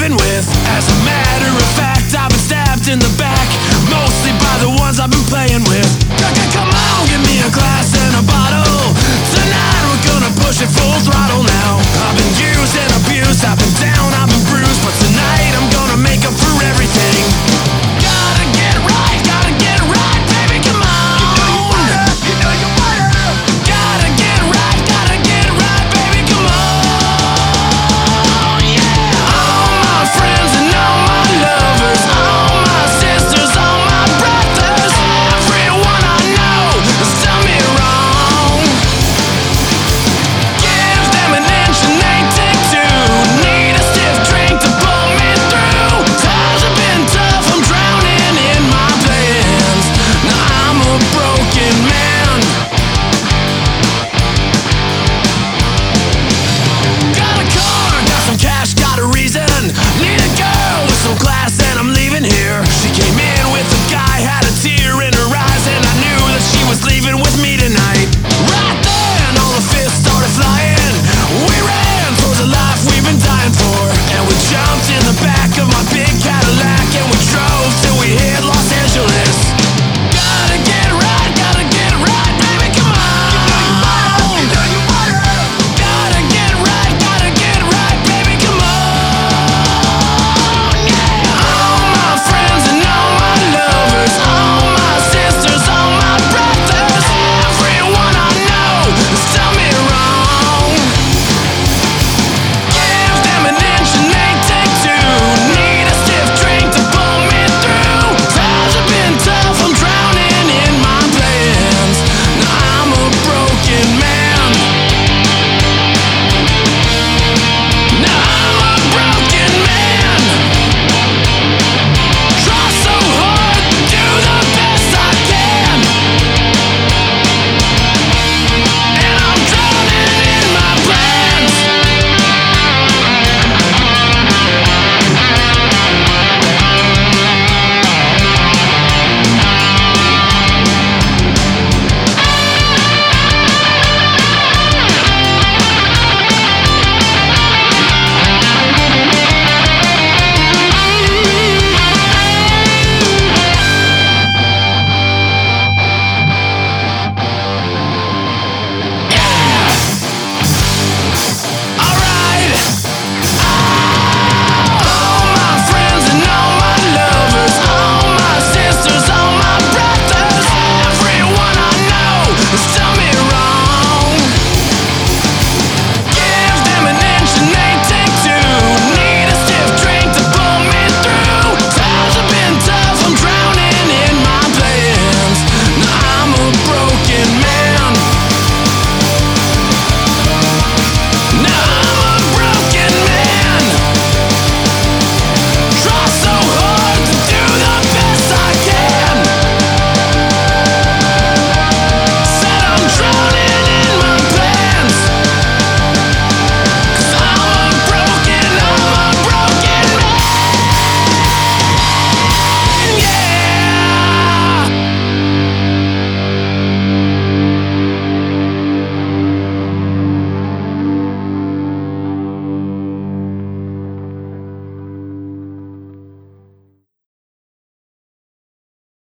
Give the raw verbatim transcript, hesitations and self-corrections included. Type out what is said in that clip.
living with. As a matter of fact, I've been stabbed in the back, mostly by the ones I've been playing with. Come on, give me a glass and a bottle. Tonight we're gonna push it full throttle now. I've been used and abused, I've been down, I've been bruised, but tonight